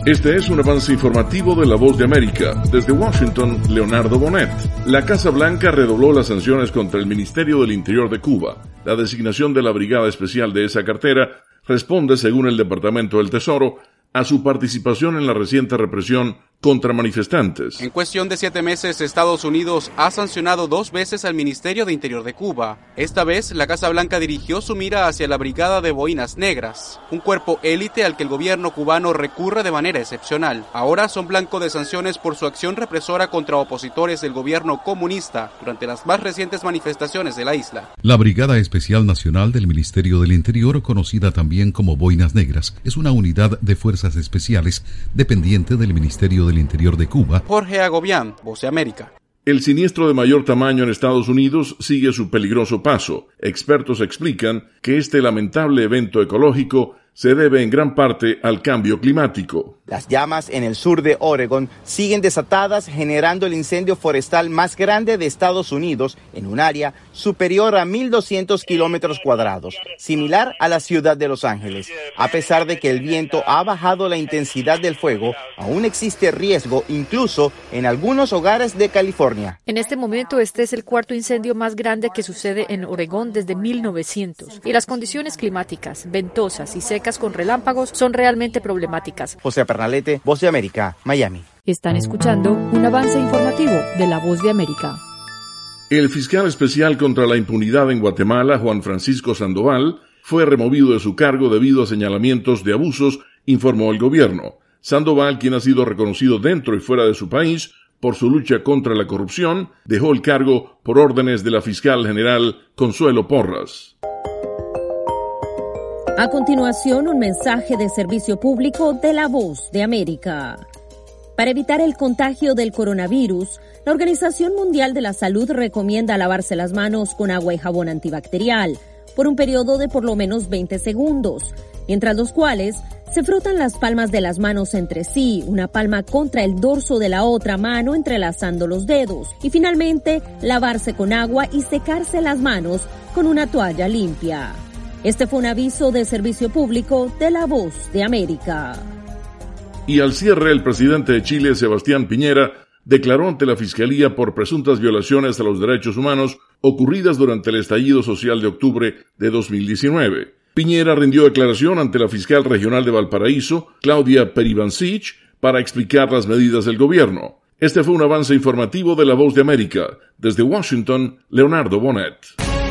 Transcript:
Este es un avance informativo de La Voz de América. Desde Washington, Leonardo Bonet. La Casa Blanca redobló las sanciones contra el Ministerio del Interior de Cuba. La designación de la Brigada Especial de esa cartera responde, según el Departamento del Tesoro, a su participación en la reciente represión contra manifestantes. En cuestión de 7 meses, Estados Unidos ha sancionado 2 veces al Ministerio de Interior de Cuba. Esta vez, la Casa Blanca dirigió su mira hacia la Brigada de Boinas Negras, un cuerpo élite al que el gobierno cubano recurre de manera excepcional. Ahora son blanco de sanciones por su acción represora contra opositores del gobierno comunista durante las más recientes manifestaciones de la isla. La Brigada Especial Nacional del Ministerio del Interior, conocida también como Boinas Negras, es una unidad de fuerzas especiales dependiente del Ministerio del Interior de Cuba. Jorge Agobián, Voz de América. El siniestro de mayor tamaño en Estados Unidos sigue su peligroso paso. Expertos explican que este lamentable evento ecológico se debe en gran parte al cambio climático. Las llamas en el sur de Oregón siguen desatadas, generando el incendio forestal más grande de Estados Unidos en un área superior a 1.200 kilómetros cuadrados, similar a la ciudad de Los Ángeles. A pesar de que el viento ha bajado la intensidad del fuego, aún existe riesgo incluso en algunos hogares de California. En este momento, este es el cuarto incendio más grande que sucede en Oregón desde 1900. Y las condiciones climáticas, ventosas y secas con relámpagos son realmente problemáticas. José Pernalete, Voz de América, Miami. Están escuchando un avance informativo de La Voz de América. El fiscal especial contra la impunidad en Guatemala, Juan Francisco Sandoval, fue removido de su cargo debido a señalamientos de abusos, informó el gobierno. Sandoval, quien ha sido reconocido dentro y fuera de su país por su lucha contra la corrupción, dejó el cargo por órdenes de la fiscal general Consuelo Porras. A continuación, un mensaje de servicio público de La Voz de América. Para evitar el contagio del coronavirus, la Organización Mundial de la Salud recomienda lavarse las manos con agua y jabón antibacterial por un periodo de por lo menos 20 segundos, mientras los cuales se frotan las palmas de las manos entre sí, una palma contra el dorso de la otra mano entrelazando los dedos, y finalmente lavarse con agua y secarse las manos con una toalla limpia. Este fue un aviso de servicio público de La Voz de América. Y al cierre, el presidente de Chile, Sebastián Piñera, declaró ante la Fiscalía por presuntas violaciones a los derechos humanos ocurridas durante el estallido social de octubre de 2019. Piñera rindió declaración ante la fiscal regional de Valparaíso, Claudia Peribancic, para explicar las medidas del gobierno. Este fue un avance informativo de La Voz de América. Desde Washington, Leonardo Bonet.